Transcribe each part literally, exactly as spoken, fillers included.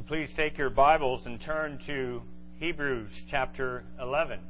please take your Bibles and turn to Hebrews chapter eleven.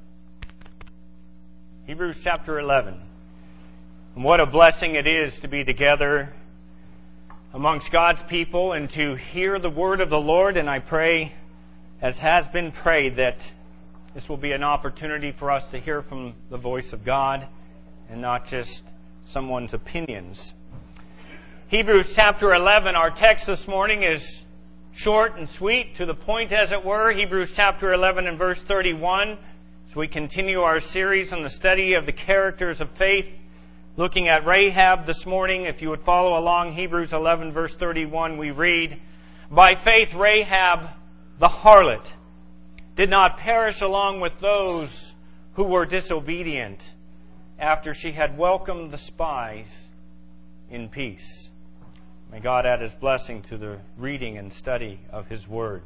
Hebrews chapter eleven. And what a blessing it is to be together amongst God's people and to hear the word of the Lord. And I pray, as has been prayed, that this will be an opportunity for us to hear from the voice of God and not just someone's opinions. Hebrews chapter eleven, our text this morning is short and sweet, to the point as it were. Hebrews chapter eleven and verse thirty-one. As we continue our series on the study of the characters of faith, looking at Rahab this morning. If you would follow along, Hebrews eleven verse thirty-one, we read, "By faith Rahab the harlot did not perish along with those who were disobedient, after she had welcomed the spies in peace." May God add His blessing to the reading and study of His Word.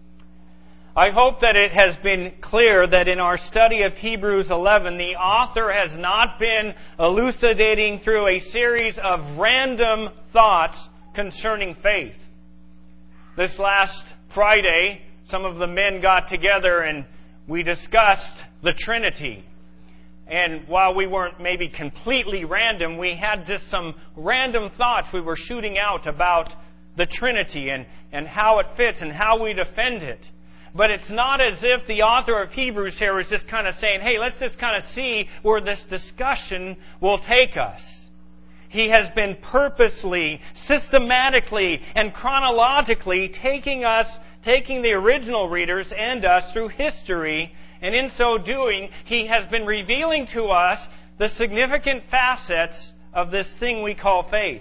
I hope that it has been clear that in our study of Hebrews eleven, the author has not been elucidating through a series of random thoughts concerning faith. This last Friday, some of the men got together and we discussed the Trinity. And while we weren't maybe completely random, we had just some random thoughts we were shooting out about the Trinity and, and how it fits and how we defend it. But it's not as if the author of Hebrews here is just kind of saying, hey, let's just kind of see where this discussion will take us. He has been purposely, systematically, and chronologically taking us, taking the original readers and us through history. And in so doing, He has been revealing to us the significant facets of this thing we call faith.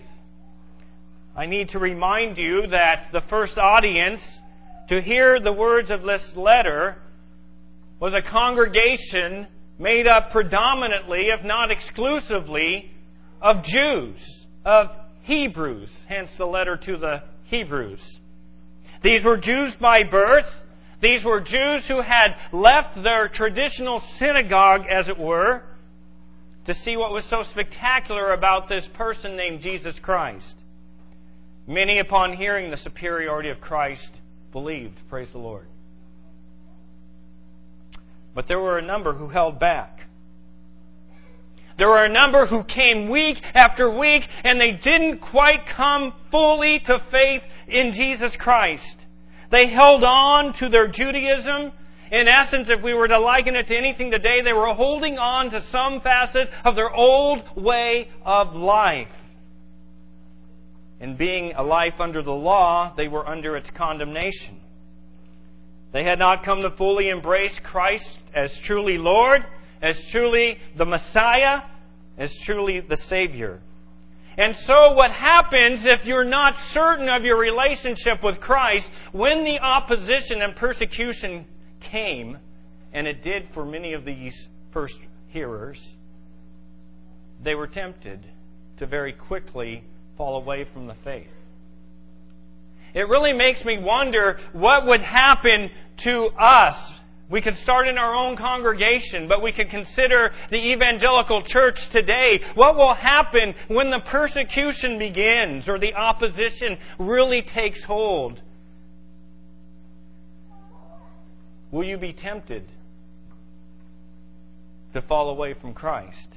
I need to remind you that the first audience to hear the words of this letter was a congregation made up predominantly, if not exclusively, of Jews, of Hebrews, hence the letter to the Hebrews. These were Jews by birth. These were Jews who had left their traditional synagogue, as it were, to see what was so spectacular about this person named Jesus Christ. Many, upon hearing the superiority of Christ, believed. Praise the Lord. But there were a number who held back. There were a number who came week after week, and they didn't quite come fully to faith in Jesus Christ. They held on to their Judaism. In essence, if we were to liken it to anything today, they were holding on to some facet of their old way of life. And being a life under the law, they were under its condemnation. They had not come to fully embrace Christ as truly Lord, as truly the Messiah, as truly the Savior. And so what happens if you're not certain of your relationship with Christ, when the opposition and persecution came, and it did for many of these first hearers, they were tempted to very quickly fall away from the faith. It really makes me wonder what would happen to us. We could start in our own congregation, but we could consider the evangelical church today. What will happen when the persecution begins or the opposition really takes hold? Will you be tempted to fall away from Christ?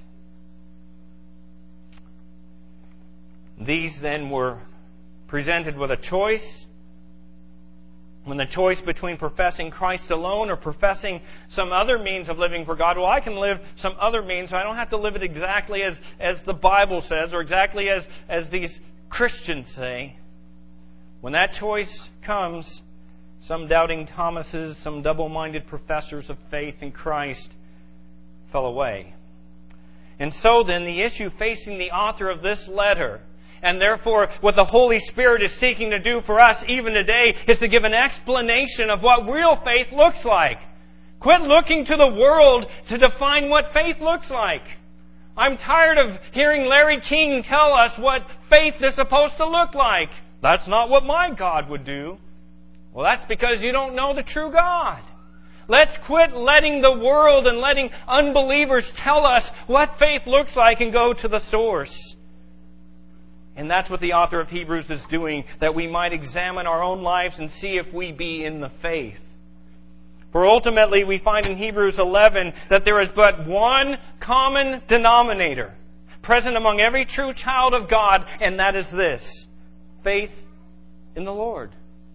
These then were presented with a choice. When the choice between professing Christ alone or professing some other means of living for God, well, I can live some other means, so I don't have to live it exactly as, as the Bible says or exactly as, as these Christians say. When that choice comes, some doubting Thomases, some double-minded professors of faith in Christ fell away. And so then, the issue facing the author of this letter, and therefore, what the Holy Spirit is seeking to do for us even today is to give an explanation of what real faith looks like. Quit looking to the world to define what faith looks like. I'm tired of hearing Larry King tell us what faith is supposed to look like. That's not what my God would do. Well, that's because you don't know the true God. Let's quit letting the world and letting unbelievers tell us what faith looks like and go to the source. And that's what the author of Hebrews is doing, that we might examine our own lives and see if we be in the faith. For ultimately, we find in Hebrews eleven that there is but one common denominator present among every true child of God, and that is this: faith in the Lord.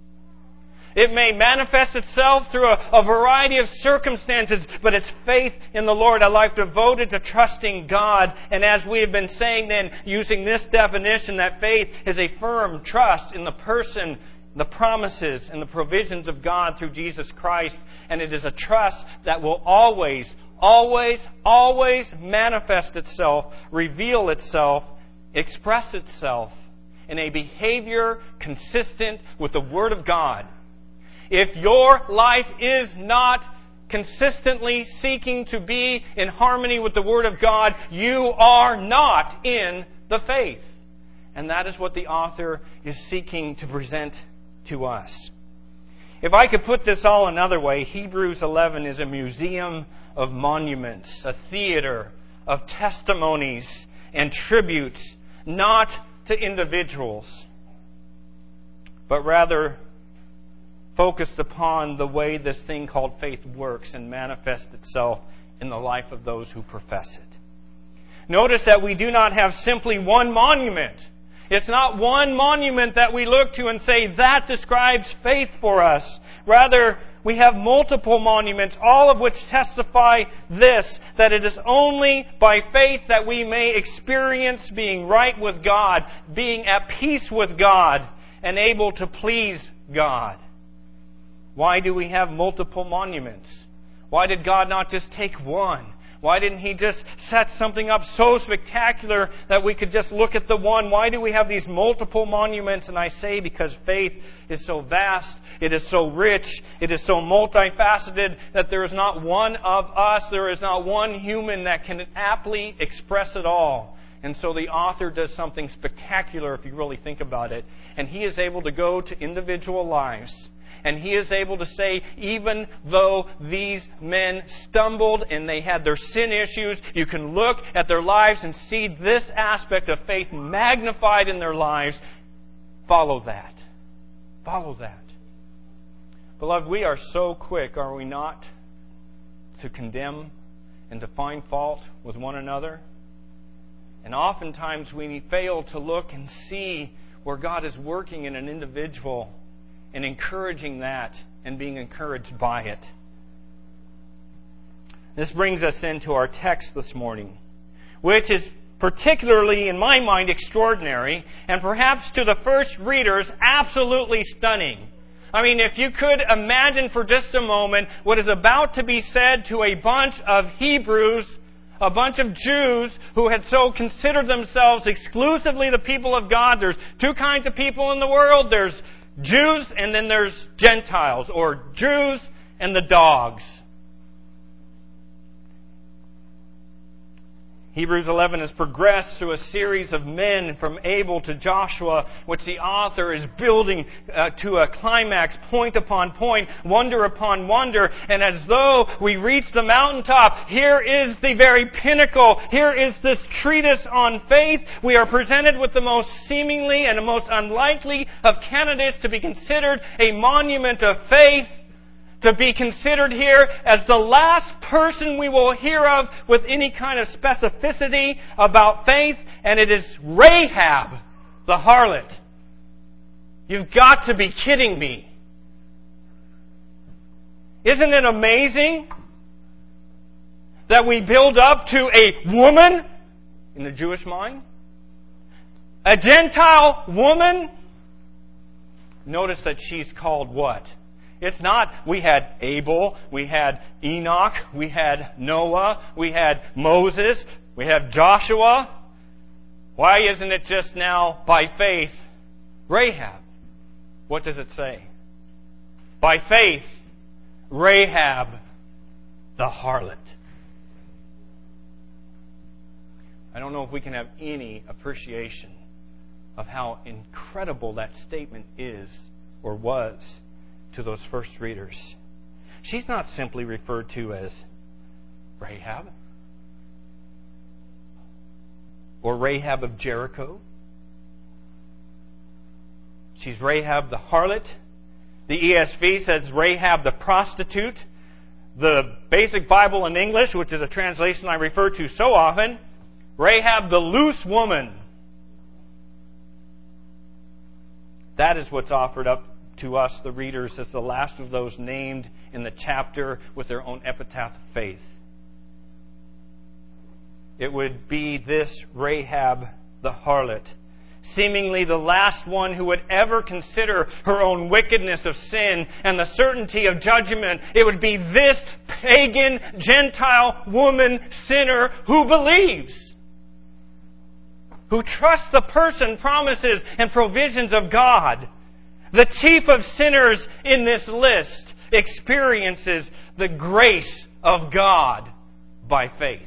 It may manifest itself through a, a variety of circumstances, but it's faith in the Lord, a life devoted to trusting God. And as we have been saying then, using this definition, that faith is a firm trust in the person, the promises, and the provisions of God through Jesus Christ. And it is a trust that will always, always, always manifest itself, reveal itself, express itself in a behavior consistent with the Word of God. If your life is not consistently seeking to be in harmony with the Word of God, you are not in the faith. And that is what the author is seeking to present to us. If I could put this all another way, Hebrews eleven is a museum of monuments, a theater of testimonies and tributes, not to individuals, but rather focused upon the way this thing called faith works and manifests itself in the life of those who profess it. Notice that we do not have simply one monument. It's not one monument that we look to and say, that describes faith for us. Rather, we have multiple monuments, all of which testify this, that it is only by faith that we may experience being right with God, being at peace with God, and able to please God. Why do we have multiple monuments? Why did God not just take one? Why didn't He just set something up so spectacular that we could just look at the one? Why do we have these multiple monuments? And I say because faith is so vast, it is so rich, it is so multifaceted that there is not one of us, there is not one human that can aptly express it all. And so the author does something spectacular if you really think about it. And he is able to go to individual lives. And he is able to say, even though these men stumbled and they had their sin issues, you can look at their lives and see this aspect of faith magnified in their lives. Follow that. Follow that. Beloved, we are so quick, are we not, to condemn and to find fault with one another? And oftentimes we fail to look and see where God is working in an individual and encouraging that and being encouraged by it. This brings us into our text this morning, which is particularly, in my mind, extraordinary, and perhaps to the first readers, absolutely stunning. I mean, if you could imagine for just a moment what is about to be said to a bunch of Hebrews, a bunch of Jews who had so considered themselves exclusively the people of God. There's two kinds of people in the world. There's Jews and then there's Gentiles, or Jews and the dogs. Hebrews eleven has progressed through a series of men from Abel to Joshua, which the author is building uh, to a climax, point upon point, wonder upon wonder. And as though we reach the mountaintop, here is the very pinnacle. Here is this treatise on faith. We are presented with the most seemingly and the most unlikely of candidates to be considered a monument of faith, to be considered here as the last person we will hear of with any kind of specificity about faith, and it is Rahab, the harlot. You've got to be kidding me. Isn't it amazing that we build up to a woman in the Jewish mind? A Gentile woman? Notice that she's called what? It's not, we had Abel, we had Enoch, we had Noah, we had Moses, we have Joshua. Why isn't it just now, by faith, Rahab? What does it say? By faith, Rahab, the harlot. I don't know if we can have any appreciation of how incredible that statement is or was to those first readers. She's not simply referred to as Rahab or Rahab of Jericho She's Rahab the harlot. The E S V says Rahab the prostitute. The Basic Bible in English, which is a translation I refer to so often, Rahab the loose woman. That is what's offered up to us, the readers, as the last of those named in the chapter with their own epitaph of faith. It would be this Rahab the harlot, seemingly the last one who would ever consider her own wickedness of sin and the certainty of judgment. It would be this pagan, Gentile woman, sinner, who believes, who trusts the person, promises, and provisions of God. The chief of sinners in this list experiences the grace of God by faith.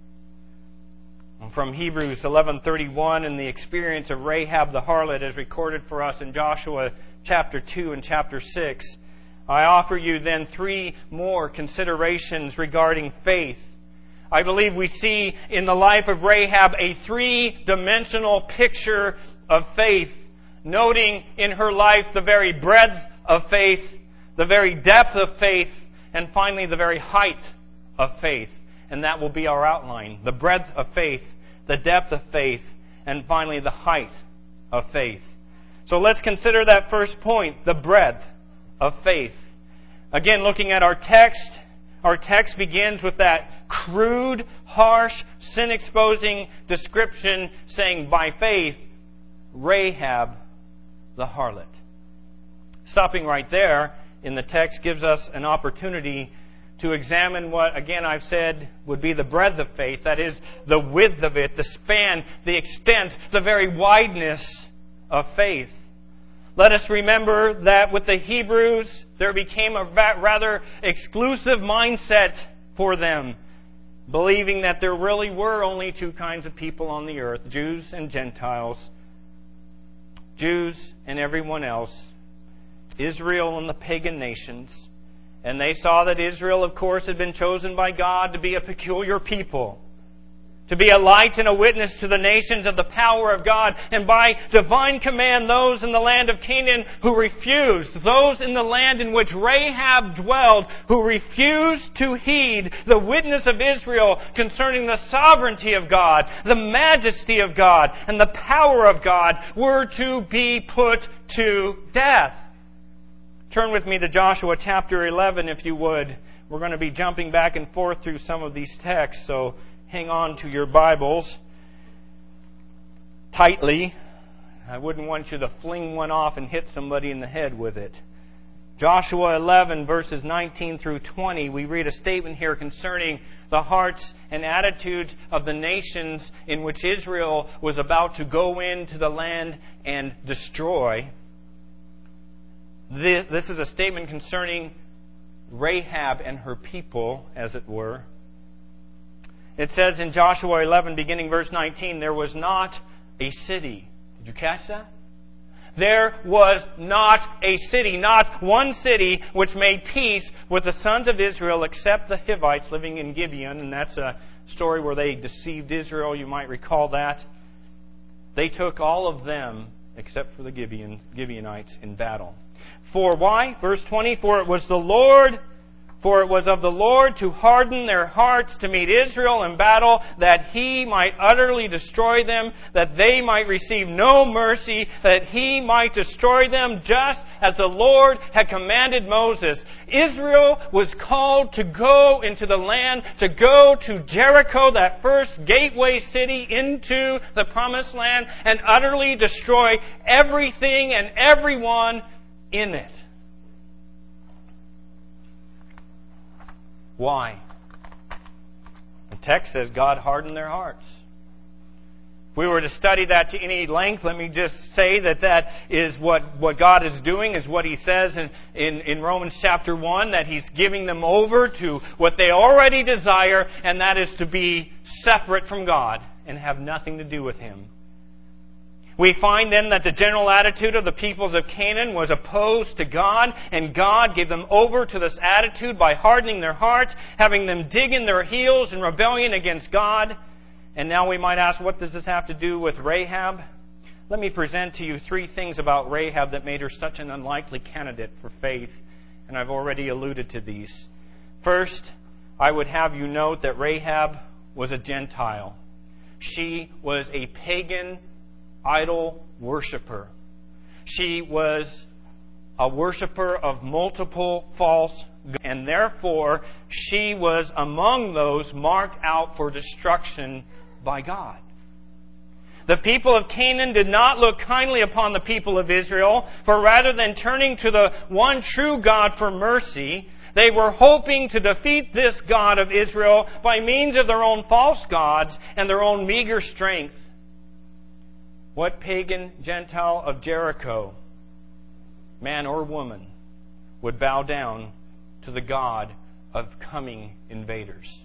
From Hebrews eleven thirty-one and the experience of Rahab the harlot as recorded for us in Joshua chapter two and chapter six, I offer you then three more considerations regarding faith. I believe we see in the life of Rahab a three-dimensional picture of faith, noting in her life the very breadth of faith, the very depth of faith, and finally the very height of faith. And that will be our outline. The breadth of faith, the depth of faith, and finally the height of faith. So let's consider that first point, the breadth of faith. Again, looking at our text, our text begins with that crude, harsh, sin-exposing description saying, by faith, Rahab the harlot. Stopping right there in the text gives us an opportunity to examine what, again, I've said would be the breadth of faith. That is, the width of it, the span, the extent, the very wideness of faith. Let us remember that with the Hebrews, there became a rather exclusive mindset for them, believing that there really were only two kinds of people on the earth, Jews and Gentiles, Jews and everyone else, Israel and the pagan nations. And they saw that Israel, of course, had been chosen by God to be a peculiar people, to be a light and a witness to the nations of the power of God. And by divine command, those in the land of Canaan who refused, those in the land in which Rahab dwelled, who refused to heed the witness of Israel concerning the sovereignty of God, the majesty of God, and the power of God, were to be put to death. Turn with me to Joshua chapter eleven, if you would. We're going to be jumping back and forth through some of these texts, so hang on to your Bibles tightly. I wouldn't want you to fling one off and hit somebody in the head with it. Joshua eleven, verses nineteen through twenty, we read a statement here concerning the hearts and attitudes of the nations in which Israel was about to go into the land and destroy. This is a statement concerning Rahab and her people, as it were. It says in Joshua eleven, beginning verse nineteen, there was not a city. Did you catch that? There was not a city, not one city which made peace with the sons of Israel except the Hivites living in Gibeon. And that's a story where they deceived Israel. You might recall that. They took all of them except for the Gibeon, Gibeonites in battle. For why? Verse twenty, for it was the Lord, for it was of the Lord to harden their hearts to meet Israel in battle, that He might utterly destroy them, that they might receive no mercy, that He might destroy them, just as the Lord had commanded Moses. Israel was called to go into the land, to go to Jericho, that first gateway city into the promised land, and utterly destroy everything and everyone in it. Why? The text says God hardened their hearts. If we were to study that to any length, let me just say that that is what, what God is doing, is what He says in, in, in Romans chapter one, that He's giving them over to what they already desire, and that is to be separate from God and have nothing to do with Him. We find then that the general attitude of the peoples of Canaan was opposed to God, and God gave them over to this attitude by hardening their hearts, having them dig in their heels in rebellion against God. And now we might ask, what does this have to do with Rahab? let me present to you three things about Rahab that made her such an unlikely candidate for faith, and I've already alluded to these. First, I would have you note that Rahab was a Gentile. She was a pagan idol worshiper. She was a worshiper of multiple false gods, and therefore she was among those marked out for destruction by God. The people of Canaan did not look kindly upon the people of Israel, for rather than turning to the one true God for mercy, they were hoping to defeat this God of Israel by means of their own false gods and their own meager strength. What pagan Gentile of Jericho, man or woman, would bow down to the God of coming invaders?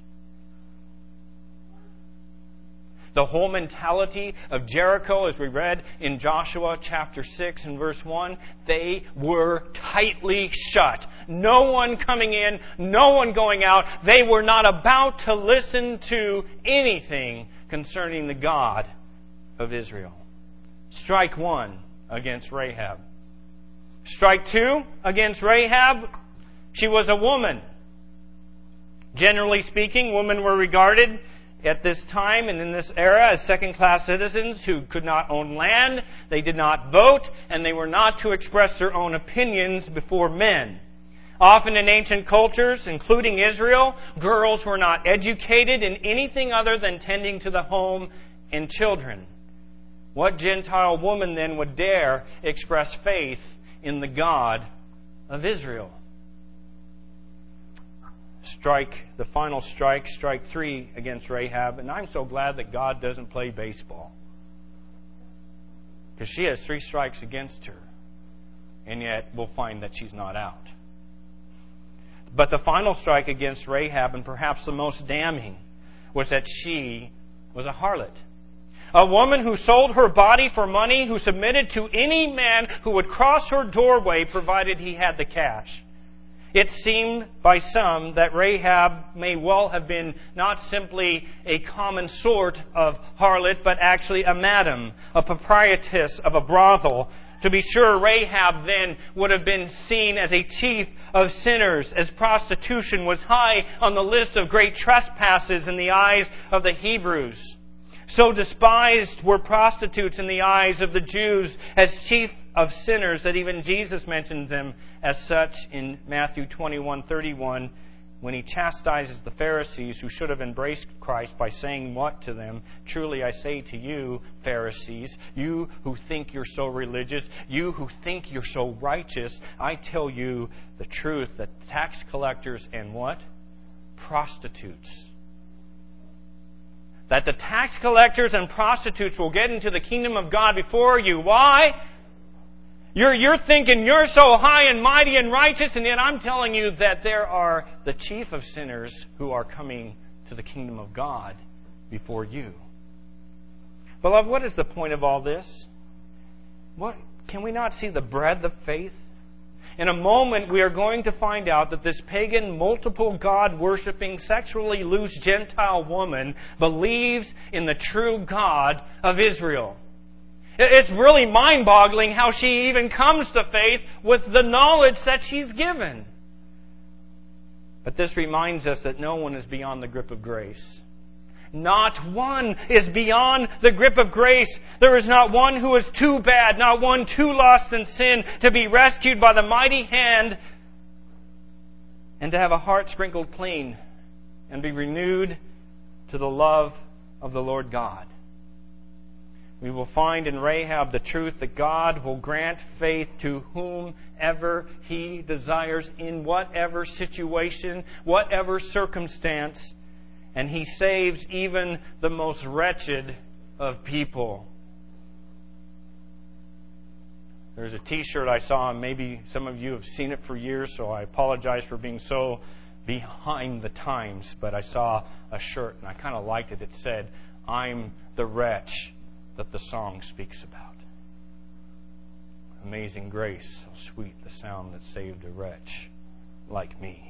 The whole mentality of Jericho, as we read in Joshua chapter six and verse one, they were tightly shut. No one coming in, no one going out. They were not about to listen to anything concerning the God of Israel. Strike one against Rahab. Strike two against Rahab. She was a woman. Generally speaking, women were regarded at this time and in this era as second-class citizens who could not own land, they did not vote, and they were not to express their own opinions before men. Often in ancient cultures, including Israel, girls were not educated in anything other than tending to the home and children. What Gentile woman then would dare express faith in the God of Israel? Strike, the final strike, strike three against Rahab. And I'm so glad that God doesn't play baseball, because she has three strikes against her, and yet we'll find that she's not out. But the final strike against Rahab, and perhaps the most damning, was that she was a harlot. A woman who sold her body for money, who submitted to any man who would cross her doorway provided he had the cash. It seemed by some that Rahab may well have been not simply a common sort of harlot, but actually a madam, a proprietress of a brothel. To be sure, Rahab then would have been seen as a chief of sinners, as prostitution was high on the list of great trespasses in the eyes of the Hebrews. So despised were prostitutes in the eyes of the Jews as chief of sinners that even Jesus mentions them as such in Matthew twenty-one thirty-one, when he chastises the Pharisees who should have embraced Christ by saying what to them? Truly I say to you, Pharisees, you who think you're so religious, you who think you're so righteous, I tell you the truth, that tax collectors and what? Prostitutes. That the tax collectors and prostitutes will get into the kingdom of God before you. Why? You're, you're thinking you're so high and mighty and righteous, and yet I'm telling you that there are the chief of sinners who are coming to the kingdom of God before you. Beloved, what is the point of all this? What, can we not see the breadth of faith? In a moment, we are going to find out that this pagan, multiple God-worshipping, sexually loose Gentile woman believes in the true God of Israel. It's really mind-boggling how she even comes to faith with the knowledge that she's given. But this reminds us that no one is beyond the grip of grace. Not one is beyond the grip of grace. There is not one who is too bad, not one too lost in sin to be rescued by the mighty hand and to have a heart sprinkled clean and be renewed to the love of the Lord God. We will find in Rahab the truth that God will grant faith to whomever He desires in whatever situation, whatever circumstance. And He saves even the most wretched of people. There's a t-shirt I saw, and maybe some of you have seen it for years, so I apologize for being so behind the times. But I saw a shirt, and I kind of liked it. It said, "I'm the wretch that the song speaks about." Amazing grace, how sweet the sound that saved a wretch like me.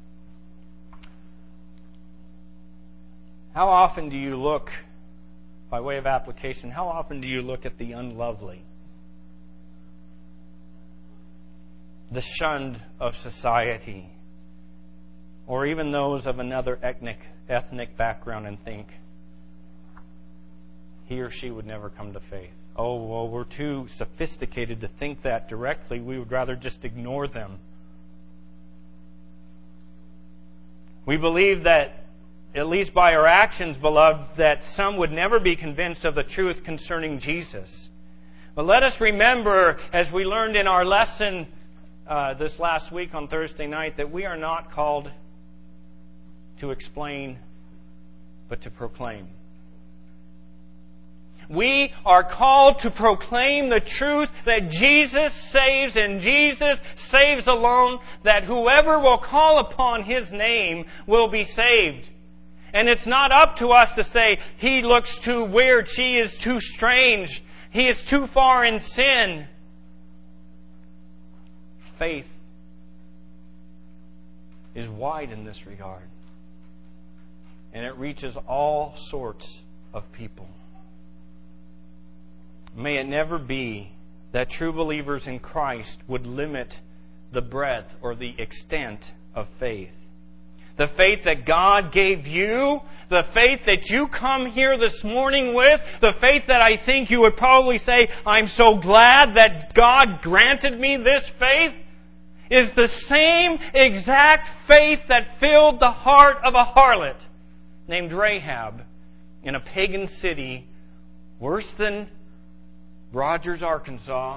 How often do you look by way of application, how often do you look at the unlovely, the shunned of society, or even those of another ethnic ethnic background and think, he or she would never come to faith? Oh, well, we're too sophisticated to think that directly. We would rather just ignore them. We believe that, at least by our actions, beloved, that some would never be convinced of the truth concerning Jesus. But let us remember, as we learned in our lesson uh, this last week on Thursday night, that we are not called to explain, but to proclaim. We are called to proclaim the truth that Jesus saves and Jesus saves alone, that whoever will call upon His name will be saved. And it's not up to us to say, he looks too weird, she is too strange, he is too far in sin. Faith is wide in this regard. And it reaches all sorts of people. May it never be that true believers in Christ would limit the breadth or the extent of faith. The faith that God gave you, the faith that you come here this morning with, the faith that I think you would probably say, I'm so glad that God granted me this faith, is the same exact faith that filled the heart of a harlot named Rahab in a pagan city worse than Rogers, Arkansas.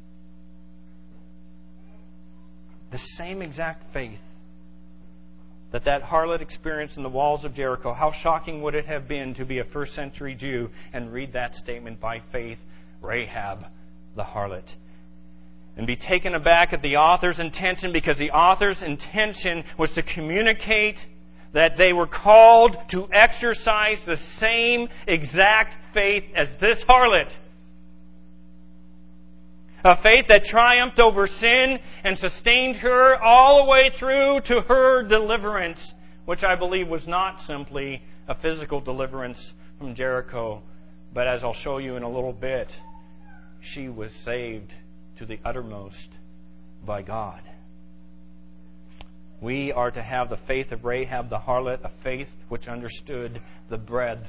The same exact faith that that harlot experienced in the walls of Jericho. How shocking would it have been to be a first century Jew and read that statement, by faith, Rahab the harlot, and be taken aback at the author's intention, because the author's intention was to communicate that they were called to exercise the same exact faith as this harlot. A faith that triumphed over sin and sustained her all the way through to her deliverance, which I believe was not simply a physical deliverance from Jericho, but as I'll show you in a little bit, she was saved to the uttermost by God. We are to have the faith of Rahab the harlot, a faith which understood the breadth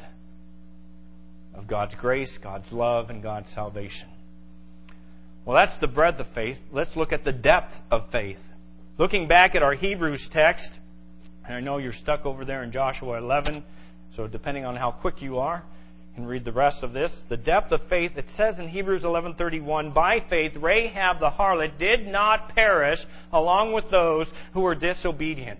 of God's grace, God's love, and God's salvation. Well, that's the breadth of faith. Let's look at the depth of faith. Looking back at our Hebrews text, and I know you're stuck over there in Joshua eleven, so depending on how quick you are, you can read the rest of this. The depth of faith, it says in Hebrews eleven thirty-one, by faith Rahab the harlot did not perish along with those who were disobedient.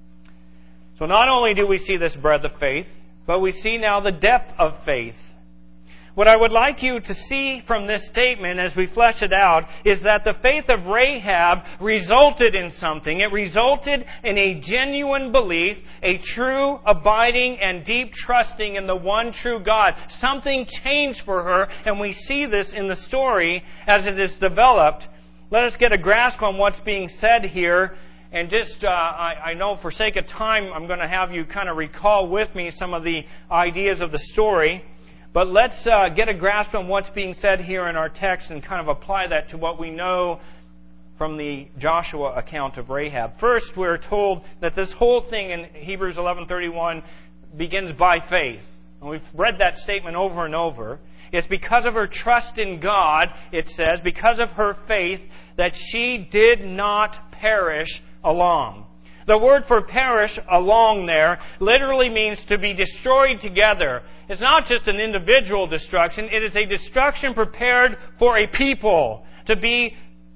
So not only do we see this breadth of faith, but we see now the depth of faith. What I would like you to see from this statement as we flesh it out is that the faith of Rahab resulted in something. It resulted in a genuine belief, a true, abiding, and deep trusting in the one true God. Something changed for her, and we see this in the story as it is developed. Let us get a grasp on what's being said here. And just, uh, I, I know for sake of time, I'm going to have you kind of recall with me some of the ideas of the story. But let's uh, get a grasp on what's being said here in our text and kind of apply that to what we know from the Joshua account of Rahab. First, we're told that this whole thing in Hebrews eleven thirty-one begins by faith. And we've read that statement over and over. It's because of her trust in God, it says, because of her faith, that she did not perish along. The word for perish, along there, literally means to be destroyed together. It's not just an individual destruction. It is a destruction prepared for a people to be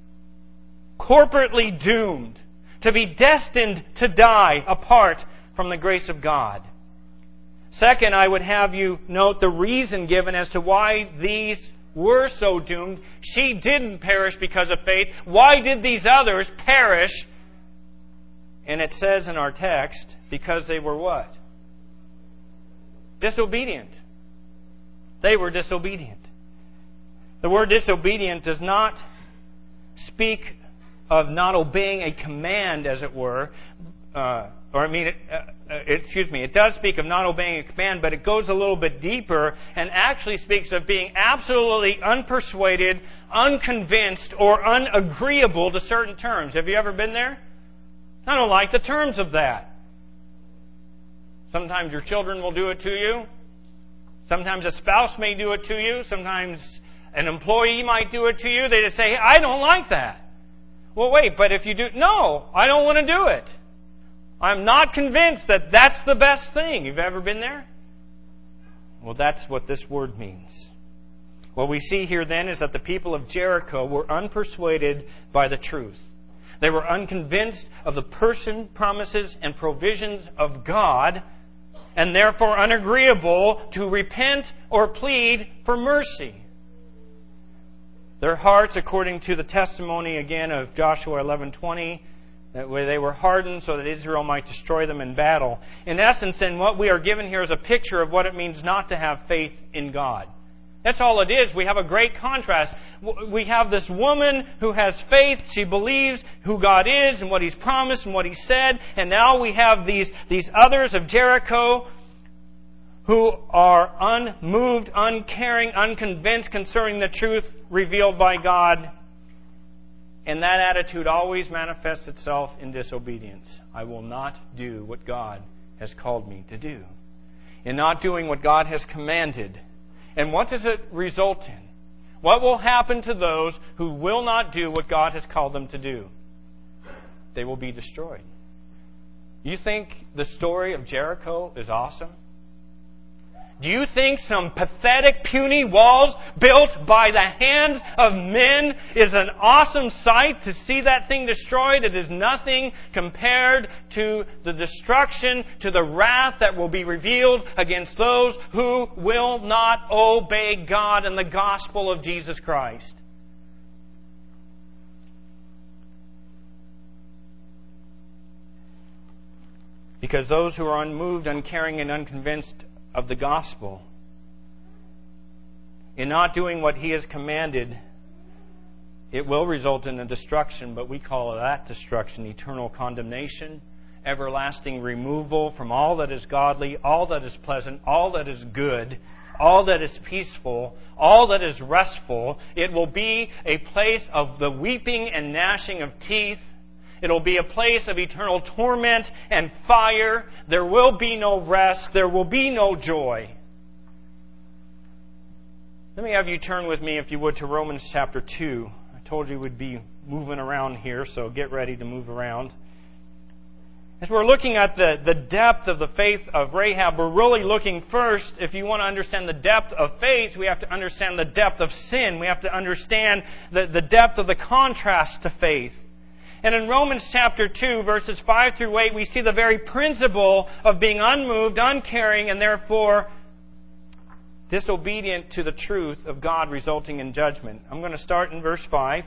corporately doomed, to be destined to die apart from the grace of God. Second, I would have you note the reason given as to why these were so doomed. She didn't perish because of faith. Why did these others perish? And it says in our text, because they were what? Disobedient. They were disobedient. The word disobedient does not speak of not obeying a command, as it were. uh, or I mean, it, uh, excuse me, it does speak of not obeying a command, but it goes a little bit deeper and actually speaks of being absolutely unpersuaded, unconvinced, or unagreeable to certain terms. Have you ever been there? I don't like the terms of that. Sometimes your children will do it to you. Sometimes a spouse may do it to you. Sometimes an employee might do it to you. They just say, hey, I don't like that. Well, wait, but if you do, no, I don't want to do it. I'm not convinced that that's the best thing. You've ever been there? Well, that's what this word means. What we see here then is that the people of Jericho were unpersuaded by the truth. They were unconvinced of the person, promises, and provisions of God, and therefore unagreeable to repent or plead for mercy. Their hearts, according to the testimony again of Joshua eleven twenty, that way they were hardened so that Israel might destroy them in battle. In essence, then, what we are given here is a picture of what it means not to have faith in God. That's all it is. We have a great contrast. We have this woman who has faith. She believes who God is and what He's promised and what He said. And now we have these, these others of Jericho who are unmoved, uncaring, unconvinced concerning the truth revealed by God. And that attitude always manifests itself in disobedience. I will not do what God has called me to do. In not doing what God has commanded. And what does it result in? What will happen to those who will not do what God has called them to do? They will be destroyed. You think the story of Jericho is awesome? Do you think some pathetic, puny walls built by the hands of men is an awesome sight to see that thing destroyed? It is nothing compared to the destruction, to the wrath that will be revealed against those who will not obey God and the gospel of Jesus Christ. Because those who are unmoved, uncaring, and unconvinced of the gospel, in not doing what He has commanded, it will result in a destruction, but we call that destruction eternal condemnation, everlasting removal from all that is godly, all that is pleasant, all that is good, all that is peaceful, all that is restful. It will be a place of the weeping and gnashing of teeth. It'll be a place of eternal torment and fire. There will be no rest. There will be no joy. Let me have you turn with me, if you would, to Romans chapter two. I told you we'd be moving around here, so get ready to move around. As we're looking at the, the depth of the faith of Rahab, we're really looking first, if you want to understand the depth of faith, we have to understand the depth of sin. We have to understand the, the depth of the contrast to faith. And in Romans chapter two, verses five through eight, we see the very principle of being unmoved, uncaring, and therefore disobedient to the truth of God, resulting in judgment. I'm going to start in verse five.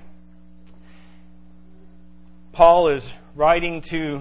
Paul is writing to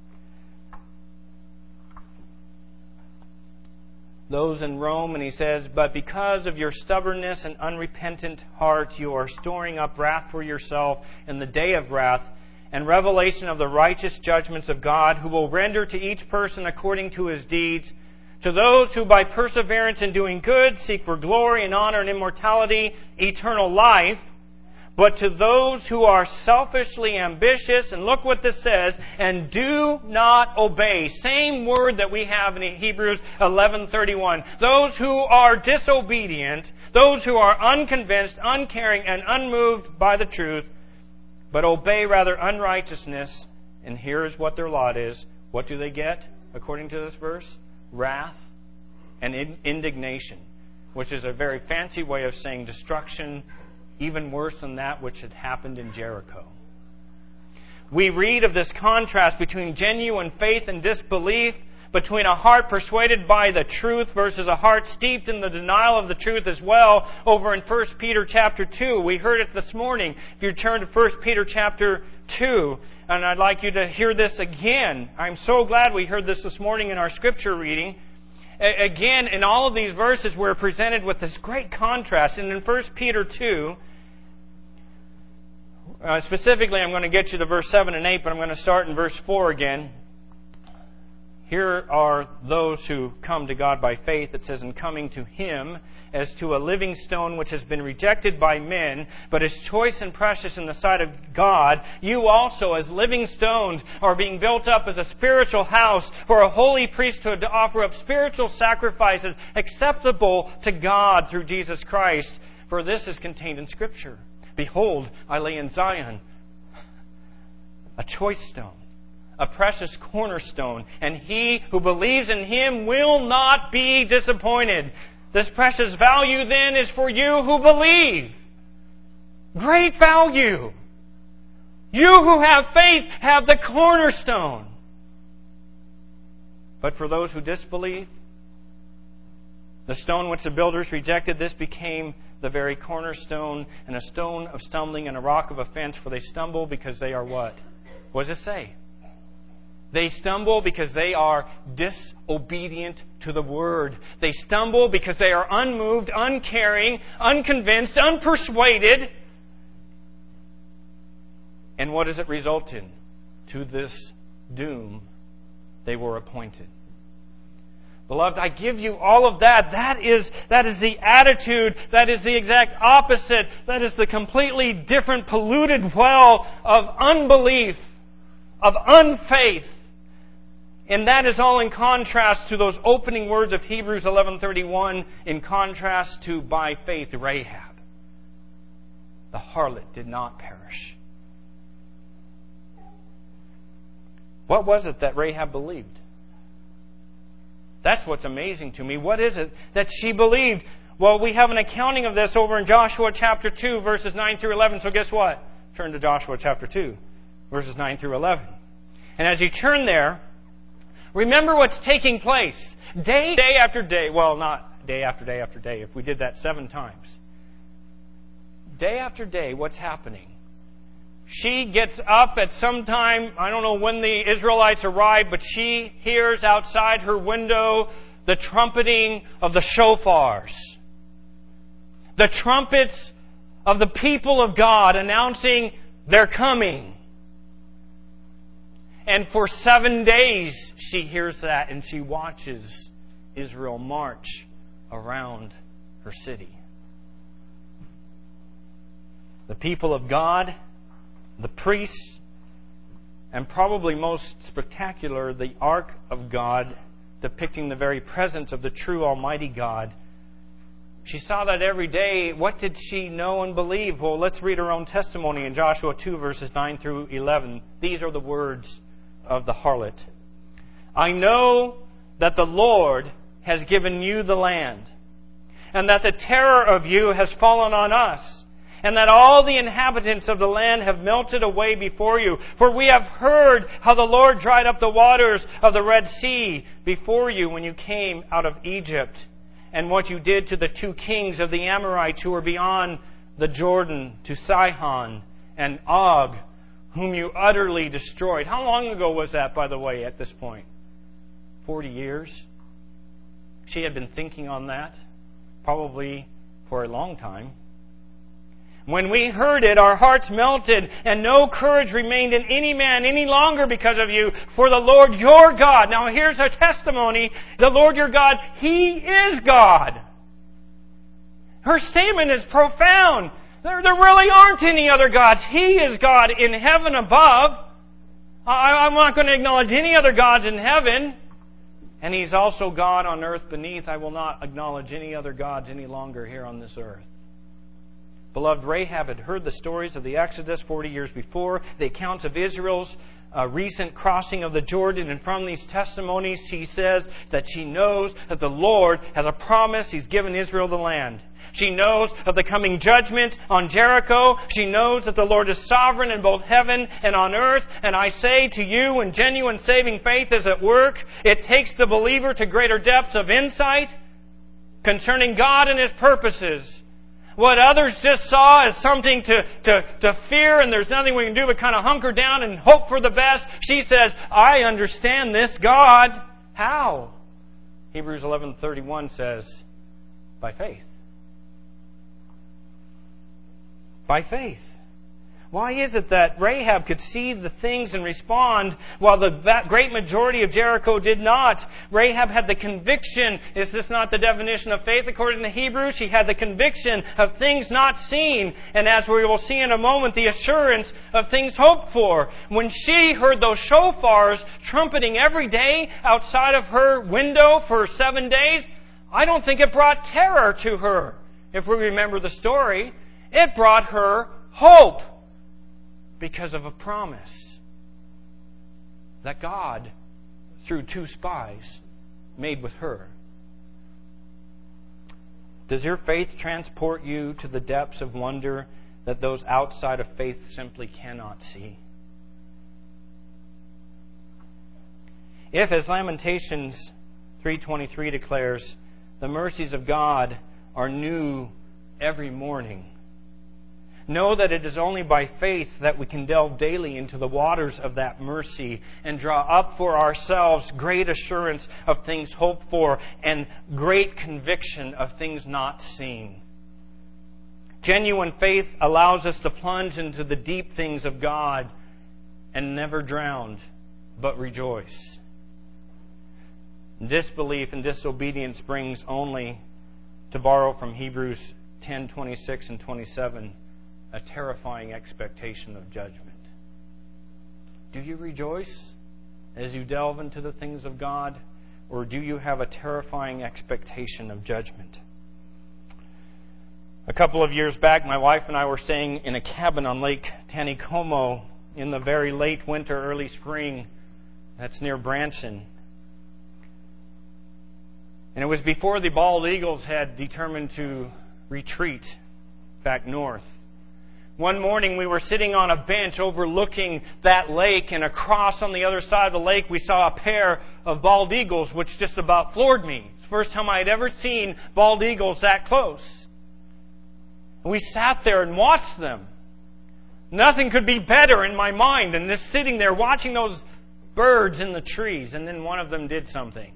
those in Rome, and he says, "But because of your stubbornness and unrepentant heart, you are storing up wrath for yourself in the day of wrath, and revelation of the righteous judgments of God, who will render to each person according to his deeds. To those who by perseverance in doing good seek for glory and honor and immortality, eternal life. But to those who are selfishly ambitious," and look what this says, "and do not obey." Same word that we have in Hebrews eleven thirty-one. Those who are disobedient, those who are unconvinced, uncaring, and unmoved by the truth, but obey rather unrighteousness, and here is what their lot is. What do they get, according to this verse? Wrath and indignation, which is a very fancy way of saying destruction, even worse than that which had happened in Jericho. We read of this contrast between genuine faith and disbelief, between a heart persuaded by the truth versus a heart steeped in the denial of the truth as well, over in First Peter chapter two. We heard it this morning. If you turn to First Peter chapter two, and I'd like you to hear this again. I'm so glad we heard this this morning in our scripture reading. Again, in all of these verses, we're presented with this great contrast. And in First Peter two, uh, specifically, I'm going to get you to verse seven and eight, but I'm going to start in verse four again. Here are those who come to God by faith. It says, in coming to Him as to a living stone which has been rejected by men, but is choice and precious in the sight of God, you also as living stones are being built up as a spiritual house for a holy priesthood to offer up spiritual sacrifices acceptable to God through Jesus Christ. For this is contained in Scripture. Behold, I lay in Zion a choice stone, a precious cornerstone, and he who believes in Him will not be disappointed. This precious value then is for you who believe. Great value. You who have faith have the cornerstone. But for those who disbelieve, the stone which the builders rejected, this became the very cornerstone, and a stone of stumbling and a rock of offense, for they stumble because they are what? What does it say? They stumble because they are disobedient to the Word. They stumble because they are unmoved, uncaring, unconvinced, unpersuaded. And what does it result in? To this doom they were appointed. Beloved, I give you all of that. That is, that is the attitude. That is the exact opposite. That is the completely different, polluted well of unbelief, of unfaith. And that is all in contrast to those opening words of Hebrews eleven thirty-one, in contrast to by faith Rahab. The harlot did not perish. What was it that Rahab believed? That's what's amazing to me. What is it that she believed? Well, we have an accounting of this over in Joshua chapter two, verses nine through eleven. So guess what? Turn to Joshua chapter two, verses nine through eleven. And as you turn there, remember what's taking place. Day, day after day. Well, not day after day after day. If we did that seven times. Day after day, what's happening? She gets up at some time, I don't know when the Israelites arrive, but she hears outside her window the trumpeting of the shofars. The trumpets of the people of God announcing they're coming. And for seven days she hears that and she watches Israel march around her city. The people of God, the priests, and probably most spectacular, the Ark of God, depicting the very presence of the true Almighty God. She saw that every day. What did she know and believe? Well, let's read her own testimony in Joshua two, verses nine through eleven. These are the words of the harlot. I know that the Lord has given you the land, and that the terror of you has fallen on us, and that all the inhabitants of the land have melted away before you. For we have heard how the Lord dried up the waters of the Red Sea before you when you came out of Egypt, and what you did to the two kings of the Amorites who were beyond the Jordan, to Sihon and Og, whom you utterly destroyed. How long ago was that, by the way, at this point? Forty years? She had been thinking on that, probably for a long time. When we heard it, our hearts melted, and no courage remained in any man any longer because of you. For the Lord your God, now here's a testimony, the Lord your God, He is God. Her statement is profound. There, there really aren't any other gods. He is God in heaven above. I, I'm not going to acknowledge any other gods in heaven. And He's also God on earth beneath. I will not acknowledge any other gods any longer here on this earth. Beloved, Rahab had heard the stories of the Exodus forty years before, the accounts of Israel's uh, recent crossing of the Jordan, and from these testimonies she says that she knows that the Lord has a promise. He's given Israel the land. She knows of the coming judgment on Jericho. She knows that the Lord is sovereign in both heaven and on earth. And I say to you, when genuine saving faith is at work, it takes the believer to greater depths of insight concerning God and His purposes. What others just saw as something to, to, to fear and there's nothing we can do but kind of hunker down and hope for the best, she says, I understand this God. How? Hebrews eleven thirty-one says, by faith. By faith. Why is it that Rahab could see the things and respond while the great majority of Jericho did not? Rahab had the conviction. Is this not the definition of faith according to Hebrews? She had the conviction of things not seen. And as we will see in a moment, the assurance of things hoped for. When she heard those shofars trumpeting every day outside of her window for seven days, I don't think it brought terror to her. If we remember the story, it brought her hope. Because of a promise that God, through two spies, made with her. Does your faith transport you to the depths of wonder that those outside of faith simply cannot see? If, as Lamentations three twenty-three declares, the mercies of God are new every morning, know that it is only by faith that we can delve daily into the waters of that mercy and draw up for ourselves great assurance of things hoped for and great conviction of things not seen. Genuine faith allows us to plunge into the deep things of God and never drown, but rejoice. Disbelief and disobedience brings only, to borrow from Hebrews ten twenty-six and twenty-seven, a terrifying expectation of judgment. Do you rejoice as you delve into the things of God, or do you have a terrifying expectation of judgment? A couple of years back, my wife and I were staying in a cabin on Lake Taneycomo in the very late winter, early spring. That's near Branson. And it was before the bald eagles had determined to retreat back north. One morning we were sitting on a bench overlooking that lake, and across on the other side of the lake we saw a pair of bald eagles, which just about floored me. It's the first time I had ever seen bald eagles that close. And we sat there and watched them. Nothing could be better in my mind than just sitting there watching those birds in the trees. And then one of them did something.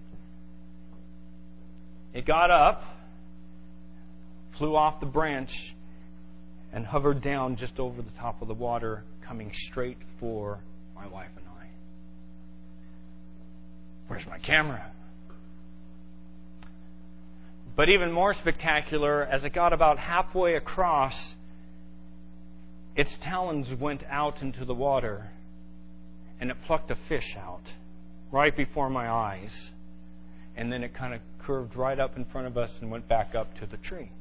It got up, flew off the branch, and hovered down just over the top of the water, coming straight for my wife and I. Where's my camera? But even more spectacular, as it got about halfway across, its talons went out into the water, and it plucked a fish out right before my eyes. And then it kind of curved right up in front of us and went back up to the tree.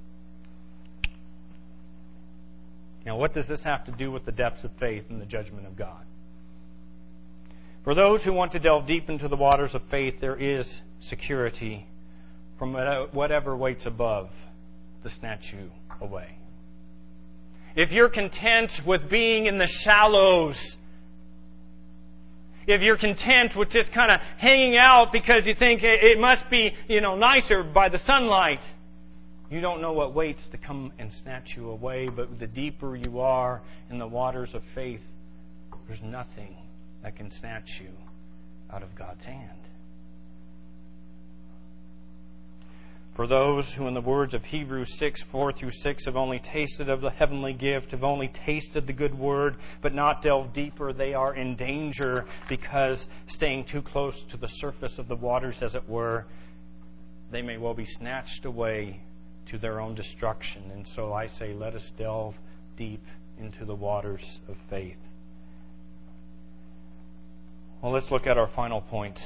Now, what does this have to do with the depths of faith and the judgment of God? For those who want to delve deep into the waters of faith, there is security from whatever waits above to snatch you away. If you're content with being in the shallows, if you're content with just kind of hanging out because you think it must be, you know, nicer by the sunlight, you don't know what waits to come and snatch you away. But the deeper you are in the waters of faith, there's nothing that can snatch you out of God's hand. For those who, in the words of Hebrews six, four through six, have only tasted of the heavenly gift, have only tasted the good word, but not delved deeper, they are in danger, because staying too close to the surface of the waters, as it were, they may well be snatched away to their own destruction. And so I say, let us delve deep into the waters of faith. Well, let's look at our final point.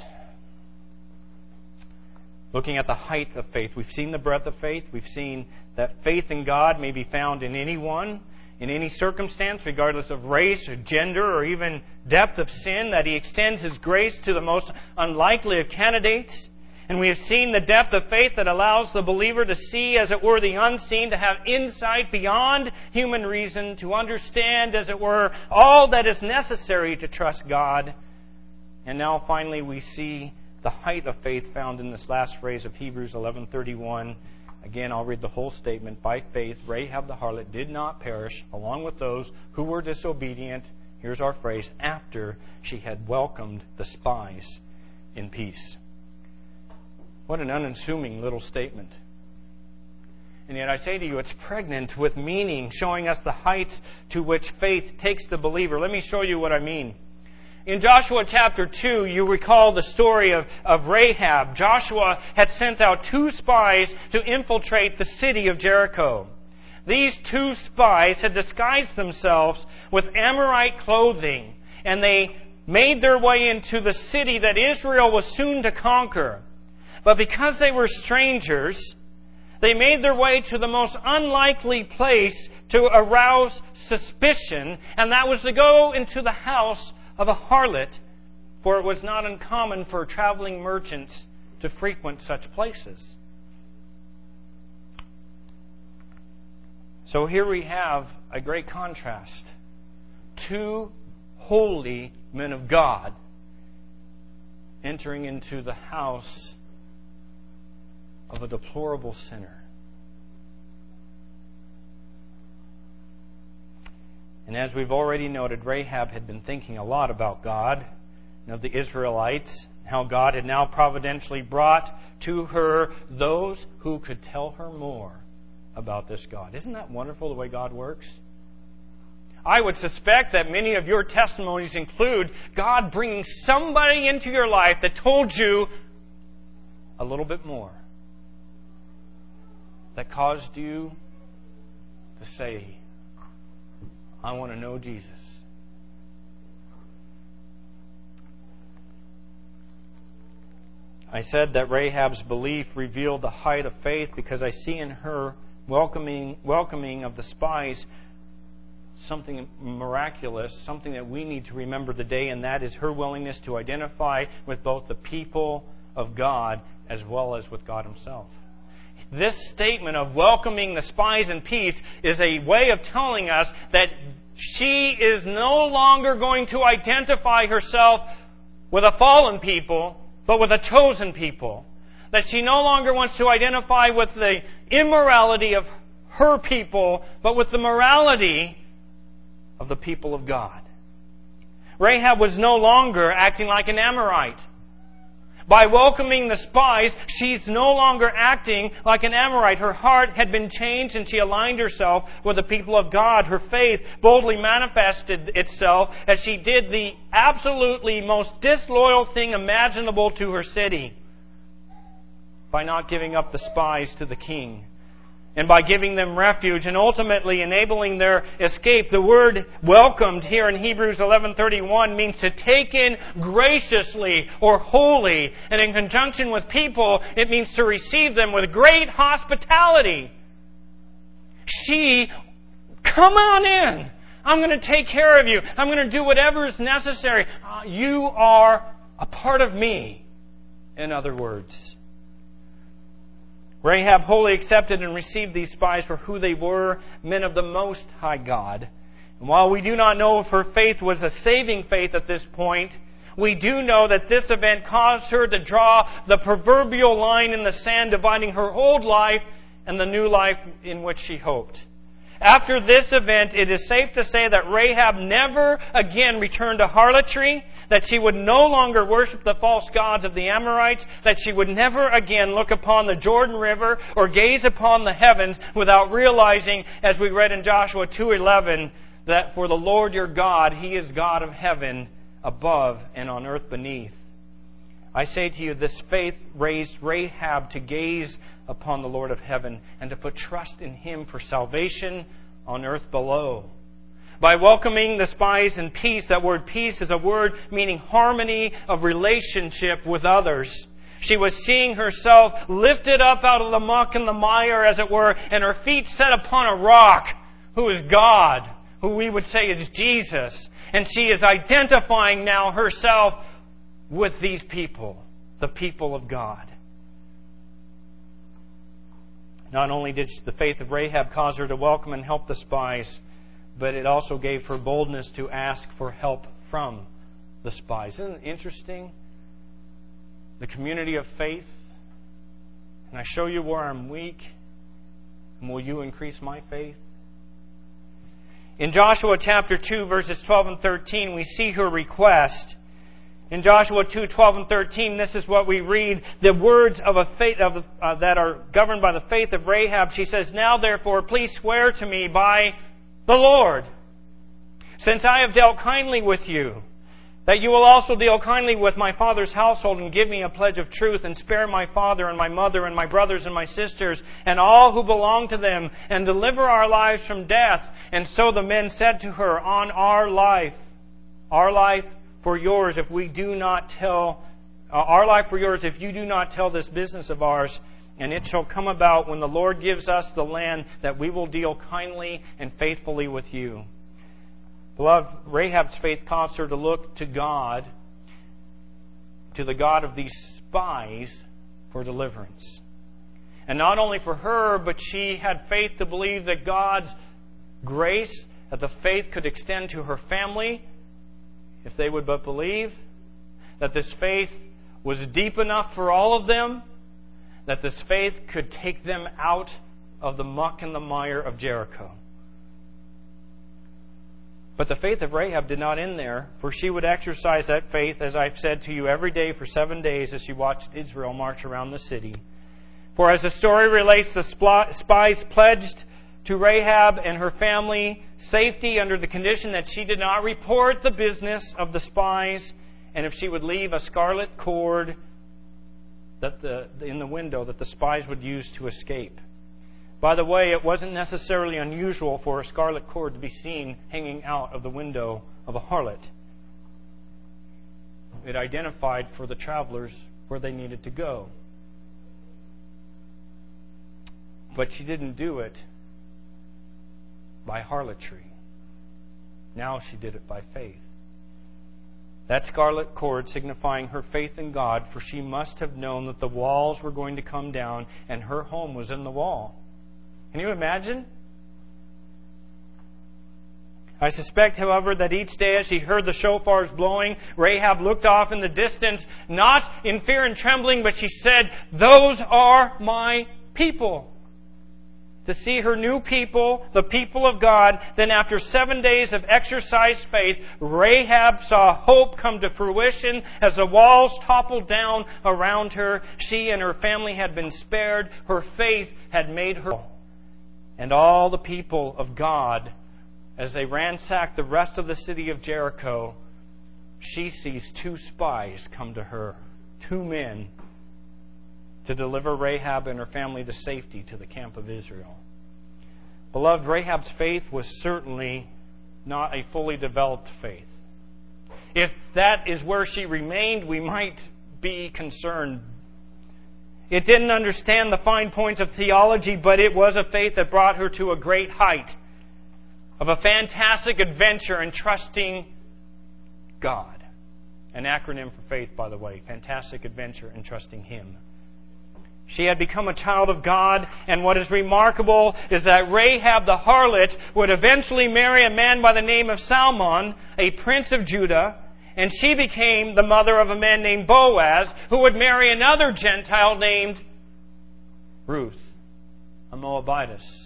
Looking at the height of faith. We've seen the breadth of faith. We've seen that faith in God may be found in anyone, in any circumstance, regardless of race or gender or even depth of sin, that He extends His grace to the most unlikely of candidates. And we have seen the depth of faith that allows the believer to see, as it were, the unseen, to have insight beyond human reason, to understand, as it were, all that is necessary to trust God. And now finally we see the height of faith found in this last phrase of Hebrews eleven thirty-one. Again, I'll read the whole statement. By faith, Rahab the harlot did not perish, along with those who were disobedient. Here's our phrase, after she had welcomed the spies in peace. What an unassuming little statement. And yet I say to you, it's pregnant with meaning, showing us the heights to which faith takes the believer. Let me show you what I mean. In Joshua chapter two, you recall the story of, of Rahab. Joshua had sent out two spies to infiltrate the city of Jericho. These two spies had disguised themselves with Amorite clothing, and they made their way into the city that Israel was soon to conquer. But because they were strangers, they made their way to the most unlikely place to arouse suspicion, and that was to go into the house of a harlot, for it was not uncommon for traveling merchants to frequent such places. So here we have a great contrast. Two holy men of God entering into the house of a deplorable sinner. And as we've already noted, Rahab had been thinking a lot about God and of the Israelites, how God had now providentially brought to her those who could tell her more about this God. Isn't that wonderful, the way God works? I would suspect that many of your testimonies include God bringing somebody into your life that told you a little bit more, that caused you to say, I want to know Jesus. I said that Rahab's belief revealed the height of faith because I see in her welcoming, welcoming of the spies something miraculous, something that we need to remember today, and that is her willingness to identify with both the people of God as well as with God Himself. This statement of welcoming the spies in peace is a way of telling us that she is no longer going to identify herself with a fallen people, but with a chosen people. That she no longer wants to identify with the immorality of her people, but with the morality of the people of God. Rahab was no longer acting like an Amorite. By welcoming the spies, she's no longer acting like an Amorite. Her heart had been changed and she aligned herself with the people of God. Her faith boldly manifested itself as she did the absolutely most disloyal thing imaginable to her city by not giving up the spies to the king, and by giving them refuge and ultimately enabling their escape. The word welcomed here in Hebrews eleven thirty-one means to take in graciously or wholly. And in conjunction with people, it means to receive them with great hospitality. She, come on in. I'm going to take care of you. I'm going to do whatever is necessary. Uh, you are a part of me, in other words. Rahab wholly accepted and received these spies for who they were, men of the Most High God. And while we do not know if her faith was a saving faith at this point, we do know that this event caused her to draw the proverbial line in the sand dividing her old life and the new life in which she hoped. After this event, it is safe to say that Rahab never again returned to harlotry, that she would no longer worship the false gods of the Amorites, that she would never again look upon the Jordan River or gaze upon the heavens without realizing, as we read in Joshua two eleven, that for the Lord your God, He is God of heaven above and on earth beneath. I say to you, this faith raised Rahab to gaze upon the Lord of heaven and to put trust in Him for salvation on earth below. By welcoming the spies in peace, that word peace is a word meaning harmony of relationship with others. She was seeing herself lifted up out of the muck and the mire, as it were, and her feet set upon a rock, who is God, who we would say is Jesus. And she is identifying now herself with these people, the people of God. Not only did the faith of Rahab cause her to welcome and help the spies, but it also gave her boldness to ask for help from the spies. Isn't it interesting? The community of faith. Can I show you where I'm weak? And will you increase my faith? In Joshua chapter two, verses twelve and thirteen, we see her request. In Joshua two, twelve and thirteen, this is what we read. The words of a faith of, uh, that are governed by the faith of Rahab. She says, "Now therefore, please swear to me by the Lord, since I have dealt kindly with you, that you will also deal kindly with my father's household and give me a pledge of truth and spare my father and my mother and my brothers and my sisters and all who belong to them and deliver our lives from death." And so the men said to her, "On our life, our life for yours, if we do not tell, uh, our life for yours, if you do not tell this business of ours. And it shall come about when the Lord gives us the land that we will deal kindly and faithfully with you." Beloved, Rahab's faith caused her to look to God, to the God of these spies, for deliverance. And not only for her, but she had faith to believe that God's grace, that the faith could extend to her family, if they would but believe, that this faith was deep enough for all of them, that this faith could take them out of the muck and the mire of Jericho. But the faith of Rahab did not end there, for she would exercise that faith, as I've said to you, every day for seven days as she watched Israel march around the city. For as the story relates, the spies pledged to Rahab and her family safety under the condition that she did not report the business of the spies, and if she would leave a scarlet cord that the, in the window that the spies would use to escape. By the way, it wasn't necessarily unusual for a scarlet cord to be seen hanging out of the window of a harlot. It identified for the travelers where they needed to go. But she didn't do it by harlotry. Now she did it by faith. That scarlet cord signifying her faith in God, for she must have known that the walls were going to come down and her home was in the wall. Can you imagine? I suspect, however, that each day as she heard the shofars blowing, Rahab looked off in the distance, not in fear and trembling, but she said, "Those are my people." To see her new people, the people of God, then after seven days of exercised faith, Rahab saw hope come to fruition as the walls toppled down around her. She and her family had been spared. Her faith had made her. And all the people of God, as they ransacked the rest of the city of Jericho, she sees two spies come to her, two men, to deliver Rahab and her family to safety to the camp of Israel. Beloved, Rahab's faith was certainly not a fully developed faith. If that is where she remained, we might be concerned. It didn't understand the fine points of theology, but it was a faith that brought her to a great height of a fantastic adventure in trusting God. An acronym for faith, by the way. Fantastic adventure in trusting Him. She had become a child of God, and what is remarkable is that Rahab the harlot would eventually marry a man by the name of Salmon, a prince of Judah, and she became the mother of a man named Boaz, who would marry another Gentile named Ruth, a Moabitess.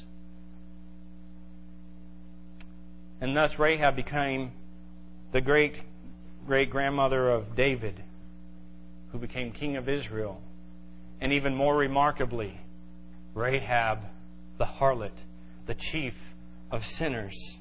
And thus Rahab became the great great grandmother of David, who became king of Israel. And even more remarkably, Rahab, the harlot, the chief of sinners,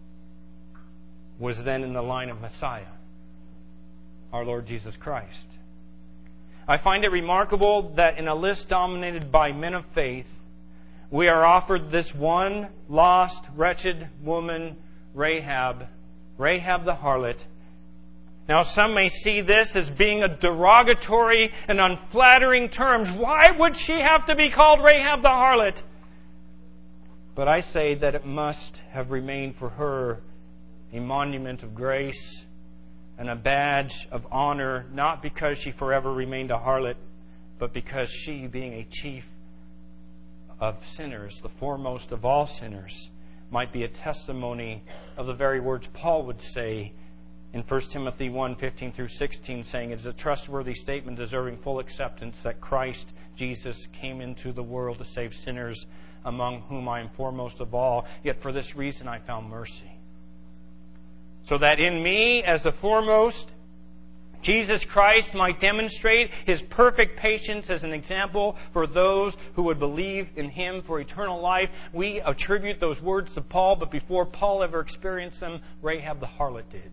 was then in the line of Messiah, our Lord Jesus Christ. I find it remarkable that in a list dominated by men of faith, we are offered this one lost, wretched woman, Rahab, Rahab the harlot. Now, some may see this as being a derogatory and unflattering terms. Why would she have to be called Rahab the harlot? But I say that it must have remained for her a monument of grace and a badge of honor, not because she forever remained a harlot, but because she, being a chief of sinners, the foremost of all sinners, might be a testimony of the very words Paul would say in First Timothy one, fifteen through sixteen, saying, "It is a trustworthy statement deserving full acceptance that Christ Jesus came into the world to save sinners, among whom I am foremost of all. Yet for this reason I found mercy. So that in me, as the foremost, Jesus Christ might demonstrate His perfect patience as an example for those who would believe in Him for eternal life. We attribute those words to Paul, but before Paul ever experienced them, Rahab the harlot did.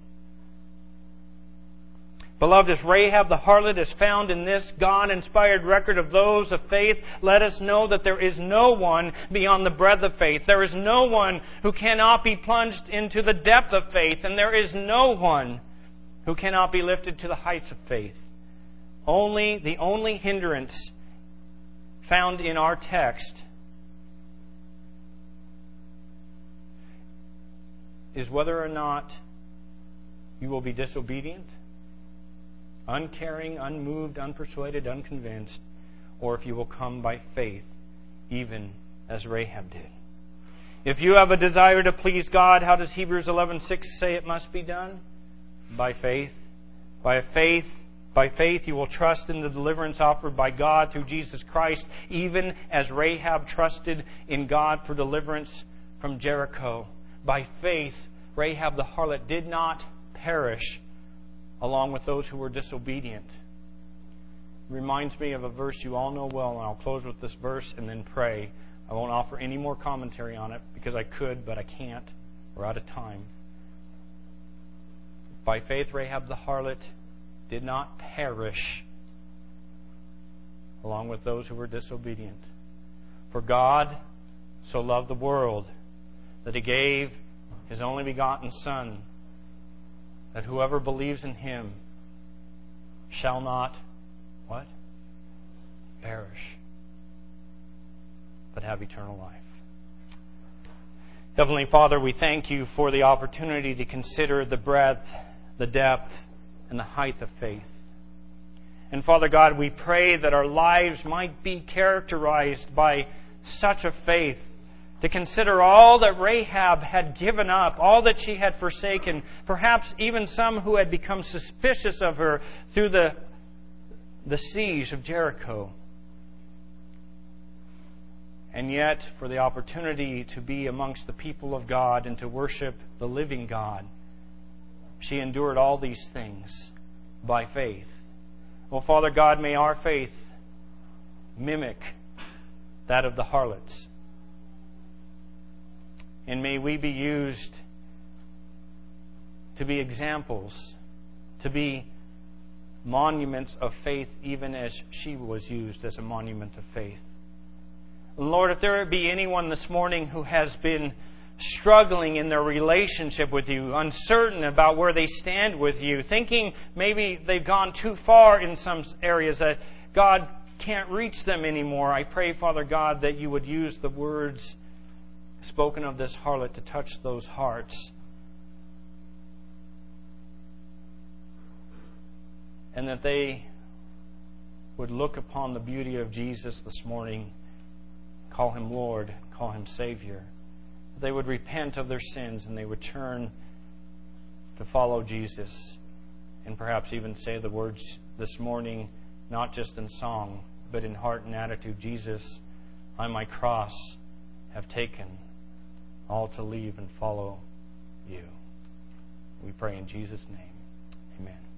Beloved, as Rahab the harlot is found in this God-inspired record of those of faith, let us know that there is no one beyond the breadth of faith. There is no one who cannot be plunged into the depth of faith, and there is no one who cannot be lifted to the heights of faith. Only, the only hindrance found in our text is whether or not you will be disobedient, uncaring, unmoved, unpersuaded, unconvinced, or if you will come by faith, even as Rahab did. If you have a desire to please God, how does Hebrews eleven six say it must be done? By faith. By faith, by faith you will trust in the deliverance offered by God through Jesus Christ, even as Rahab trusted in God for deliverance from Jericho. By faith, Rahab the harlot did not perish along with those who were disobedient. It reminds me of a verse you all know well, and I'll close with this verse and then pray. I won't offer any more commentary on it because I could, but I can't. We're out of time. By faith, Rahab the harlot did not perish along with those who were disobedient. For God so loved the world that He gave His only begotten Son, that whoever believes in Him shall not, what? Perish, but have eternal life. Heavenly Father, we thank You for the opportunity to consider the breadth, the depth, and the height of faith. And Father God, we pray that our lives might be characterized by such a faith, to consider all that Rahab had given up, all that she had forsaken, perhaps even some who had become suspicious of her through the, the siege of Jericho. And yet, for the opportunity to be amongst the people of God and to worship the living God, she endured all these things by faith. Well, Father God, may our faith mimic that of the harlots. And may we be used to be examples, to be monuments of faith, even as she was used as a monument of faith. Lord, if there be anyone this morning who has been struggling in their relationship with You, uncertain about where they stand with You, thinking maybe they've gone too far in some areas, that God can't reach them anymore, I pray, Father God, that You would use the words spoken of this harlot to touch those hearts. And that they would look upon the beauty of Jesus this morning, call Him Lord, call Him Savior. That they would repent of their sins and they would turn to follow Jesus. And perhaps even say the words this morning, not just in song, but in heart and attitude. Jesus, I my cross have taken, all to leave and follow You. We pray in Jesus' name. Amen.